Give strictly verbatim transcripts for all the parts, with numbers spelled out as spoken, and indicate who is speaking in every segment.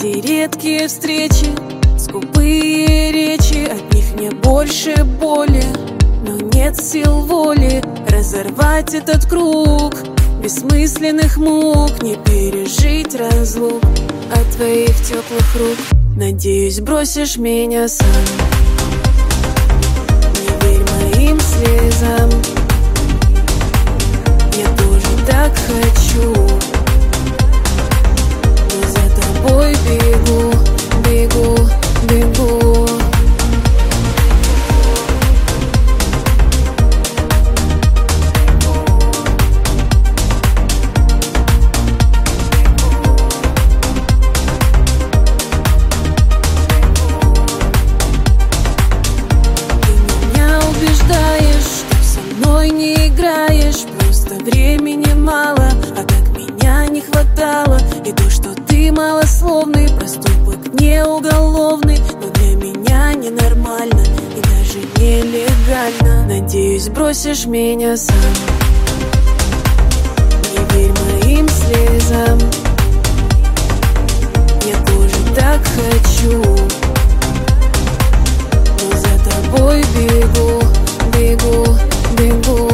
Speaker 1: Эти редкие встречи, скупые речи, от них мне больше боли, но нет сил воли разорвать этот круг бессмысленных мук, не пережить разлук от твоих теплых рук. Надеюсь, бросишь меня сам. Не верь моим слезам, я тоже так хочу, но за тобой бегу, бегу, бегу. Не играешь, просто времени мало, а так меня не хватало. И то, что ты малословный, проступок не уголовный, но для меня ненормально и даже нелегально. Надеюсь, бросишь меня сам. Не верь моим слезам, я тоже так хочу, но за тобой бегу, бегу, бегу.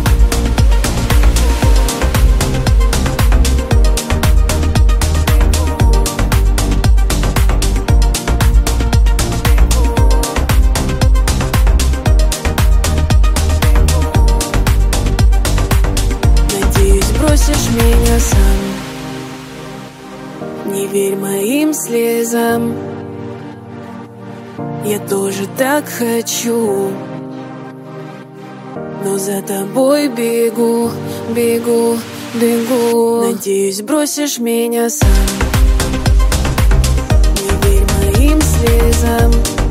Speaker 1: Надеюсь, бросишь меня сам. Не верь моим слезам, я тоже так хочу, но за тобой бегу, бегу, бегу. Надеюсь, бросишь меня сам. Не верь моим слезам,